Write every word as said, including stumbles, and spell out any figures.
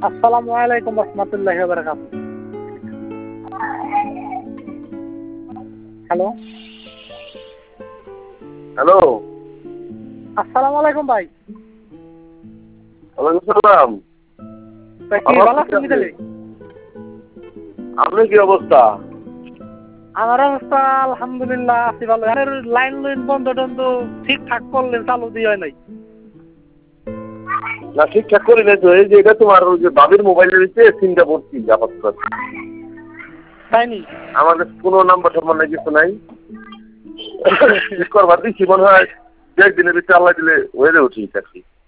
আসসালামু আলাইকুম রহমতুল্লাহি ওয়া বারাকাতুহু। Hello hello. আসসালামু আলাইকুম ভাই। ওয়ালাইকুম সালাম। তা কি আমার ভালো আছেন আছে। মিতালি? আপনার কি অবস্থা? আমার অবস্থা আলহামদুলিল্লাহ আছি ভালো। আর লাইন লাইন বন্ধ টন্ধ ঠিকঠাক করলেন চালু দিয়ে নাই। না ঠিকঠাক করি নাই তো, এই যে এটা তোমার ওই যে বাবির মোবাইলের ভিতরে সিমটা ভর্তি আপাতত। তাই নি? আমাদের কোনো নাম্বার টাম্বার নাই, কিছু নাই। ঠিক করবার দিচ্ছি মনে হয় দু একদিনের ভিতরে আল্লাহ দিলে হয়ে যাবে ঠিক আর কি।